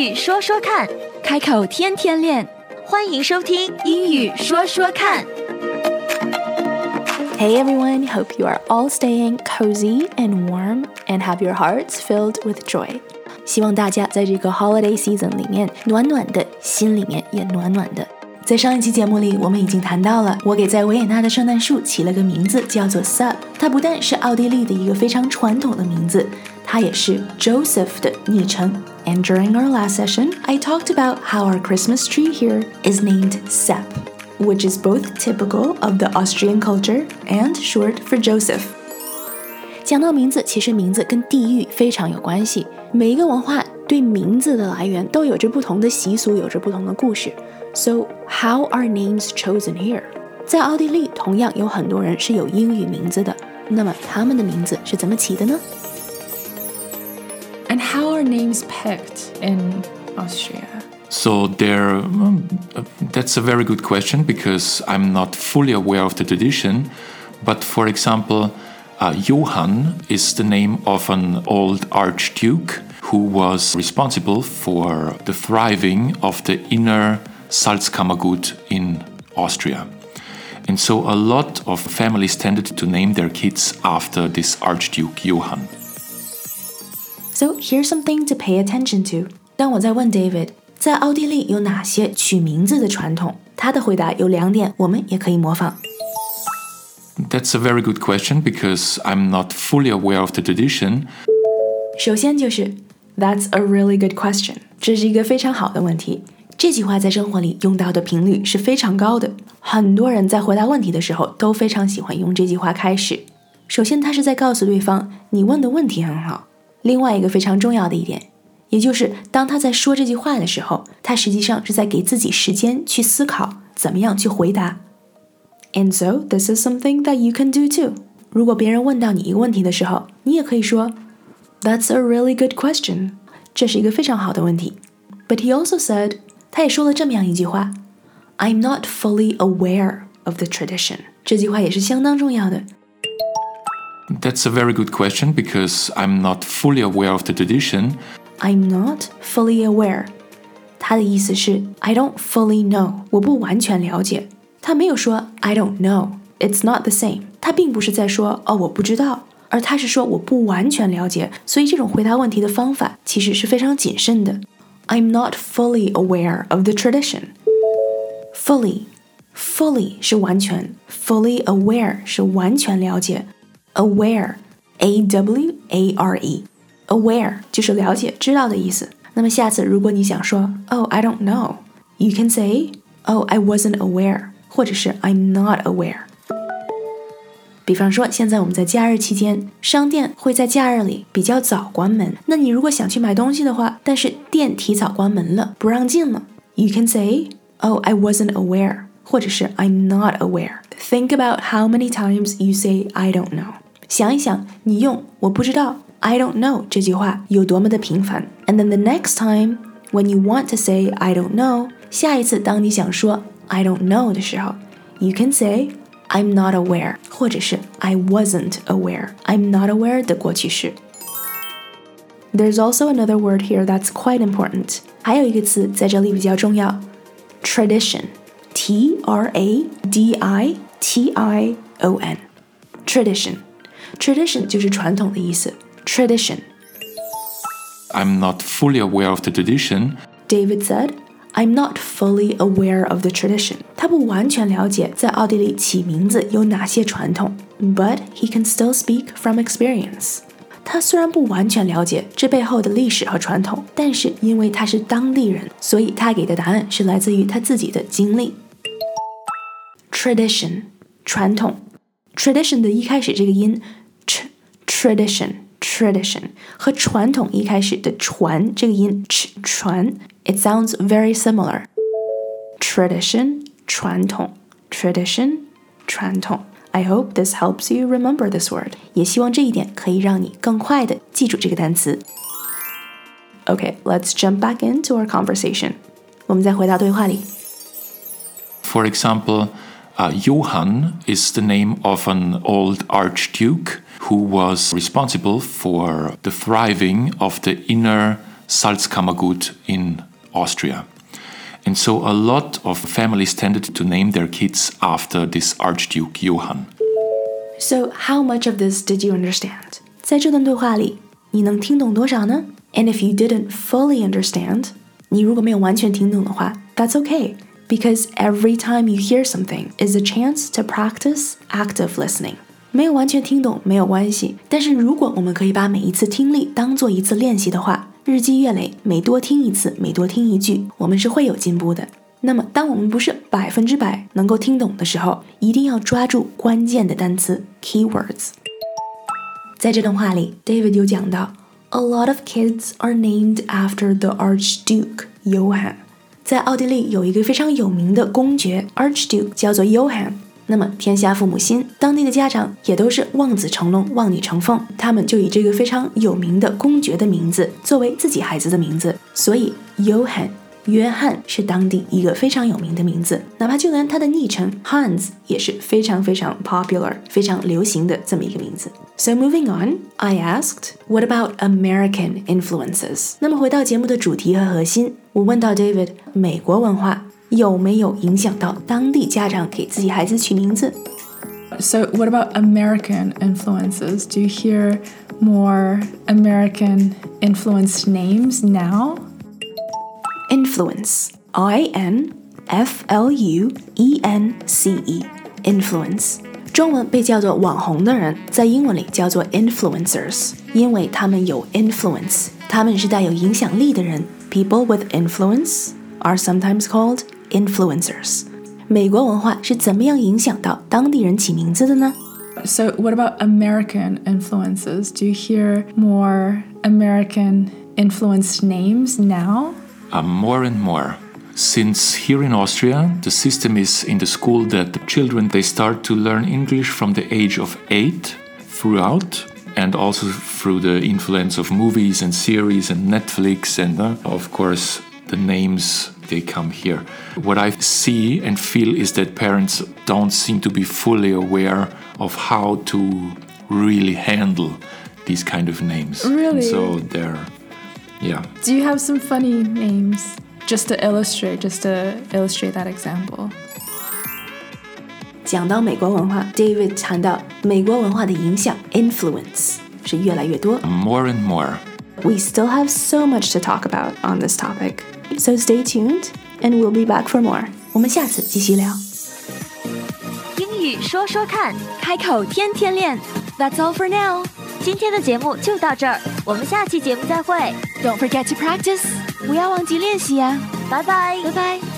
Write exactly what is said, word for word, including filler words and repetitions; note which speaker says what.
Speaker 1: 语说说看，
Speaker 2: 开口天天练，
Speaker 1: 欢迎收听
Speaker 2: 英语说说看。Hey everyone, hope you are all staying cozy and warm and have your hearts filled with joy. 希望大家在这个 holiday season 里面暖暖的，心里面也暖暖的。在上一期节目里，我们已经谈到了，我给在维也纳的圣诞树起了个名字，叫做 Sub。它不但是奥地利的一个非常传统的名字，它也是 Joseph 的昵称。And during our last session, I talked about how our Christmas tree here is named Sepp, which is both typical of the Austrian culture and short for Joseph. 讲到名字，其实名字跟地域非常有关系，每一个文化对名字的来源都有着不同的习俗，有着不同的故事。So, how are names chosen here? 在奥地利，同样有很多人是有英语名字的，那么他们的名字是怎么起的呢？
Speaker 3: And how are names picked in Austria?
Speaker 4: So there, um, that's a very good question because I'm not fully aware of the tradition. But for example, uh, Johann is the name of an old archduke who was responsible for the thriving of the inner Salzkammergut in Austria. And so a lot of families tended to name their kids after this Archduke Johann.
Speaker 2: So here's something to pay attention to. 当我在问 David 在奥地利有哪些取名字的传统，他的回答有两点，我们也可以模仿。
Speaker 4: That's a very good question because I'm not fully aware of the tradition.
Speaker 2: 首先就是 That's a really good question. 这是一个非常好的问题。这句话在生活里用到的频率是非常高的，很多人在回答问题的时候都非常喜欢用这句话开始。首先，他是在告诉对方你问的问题很好。另外一个非常重要的一点，也就是当他在说这句话的时候，他实际上是在给自己时间去思考怎么样去回答。And so this is something that you can do too. 如果别人问到你一个问题的时候，你也可以说 That's a really good question. 这是一个非常好的问题。But he also said, 他也说了这么样一句话 I'm not fully aware of the tradition. 这句话也是相当重要的。
Speaker 4: That's a very good question because I'm not fully aware of the tradition.
Speaker 2: I'm not fully aware. 他的意思是 I don't fully know. 我不完全了解。他没有说 I don't know. It's not the same. 他并不是在说哦我不知道，而他是说我不完全了解。所以这种回答问题的方法其实是非常谨慎的。I'm not fully aware of the tradition. Fully, fully 是完全 fully aware 是完全了解 Aware, A W A R E Aware 就是了解知道的意思。那么下次如果你想说 Oh, I don't know, you can say Oh, I wasn't aware 或者是 I'm not aware。 比方说现在我们在假日期间，商店会在假日里比较早关门，那你如果想去买东西的话，但是店提早关门了，不让进了， You can say Oh, I wasn't aware 或者是 I'm not aware。 Think about how many times you say I don't know。 想一想你用我不知道 I don't know 这句话有多么的频繁。 And then the next time when you want to say I don't know， 下一次当你想说 I don't know 的时候， You can say I'm not aware 或者是 I wasn't aware。 I'm not aware 的过去式。 There's also another word here that's quite important。 还有一个词在这里比较重要， Tradition T R A D I T I O N Tradition Tradition 就是传统的意思 Tradition
Speaker 4: I'm not fully aware of the tradition.
Speaker 2: David said I'm not fully aware of the tradition. 他不完全了解在奥地利起名字有哪些传统 But he can still speak from experience. 他虽然不完全了解这背后的历史和传统，但是因为他是当地人，所以他给的答案是来自于他自己的经历。 Tradition 传统 Tradition 的一开始这个音 ch Tradition Tradition 和传统一开始的传这个音 ch 传 It sounds very similar. Tradition 传统 Tradition 传统。 I hope this helps you remember this word. 也希望这一点可以让你更快地记住这个单词。 Okay, let's jump back into our conversation. 我们再回到对话里。
Speaker 4: For example, uh, Johann is the name of an old archduke who was responsible for the thriving of the inner Salzkammergut in Austria. And so a lot of families tended to name their kids after this Archduke Johann.
Speaker 2: So how much of this did you understand? 在这段对话里，你能听懂多少呢？ And if you didn't fully understand, 你如果没有完全听懂的话， that's okay, because every time you hear something is a chance to practice active listening. 没有完全听懂没有关系，但是如果我们可以把每一次听力当做一次练习的话，日积月累，每多听一次，每多听一句，我们是会有进步的。那么当我们不是百分之百能够听懂的时候，一定要抓住关键的单词 keywords。 在这段话里 David 有讲到 A lot of kids are named after the Archduke Johann。 在奥地利有一个非常有名的公爵 Archduke 叫做 Johann。 那么天下父母心，当地的家长也都是望子成龙望女成凤，他们就以这个非常有名的公爵的名字作为自己孩子的名字，所以 Johann约翰是当地一个非常有名的名字，哪怕就连他的昵称 Hans 也是非常非常 popular 非常流行的这么一个名字。 So moving on, I asked, what about American influences? 那么回到节目的主题和核心，我问到 David 美国文化有没有影响到当地家长给自己孩子取名字？
Speaker 3: So what about American influences? Do you hear more American influenced names now?
Speaker 2: Influence, I N F L U E N C E, influence. 中文被叫做网红的人，在英文里叫做 influencers， 因为他们有 influence， 他们是带有影响力的人。 People with influence are sometimes called influencers. 美国文化是怎么样影响到当地人起名字的呢？
Speaker 3: So what about American influences? Do you hear more American influenced names now?
Speaker 4: Uh, more and more. Since here in Austria, the system is in the school that the children, they start to learn English from the age of eight throughout, and also through the influence of movies and series and Netflix, and uh, of course the names, they come here. What I see and feel is that parents don't seem to be fully aware of how to really handle these kind of names.
Speaker 3: Really?
Speaker 4: And so they're, yeah.
Speaker 3: Do you have some funny names just to illustrate, just to illustrate that example?
Speaker 2: 讲到美国文化 David 谈到美国文化的影响 influence 是越来越多。
Speaker 4: More and more.
Speaker 2: We still have so much to talk about on this topic. So stay tuned and we'll be back for more. 我们下次继续聊。
Speaker 1: 英语说说看，开口天天练。That's all for now. 今天的节目就到这儿，我们下期节目再会。Don't forget to practice. 不要忘记练习呀。拜拜，拜拜。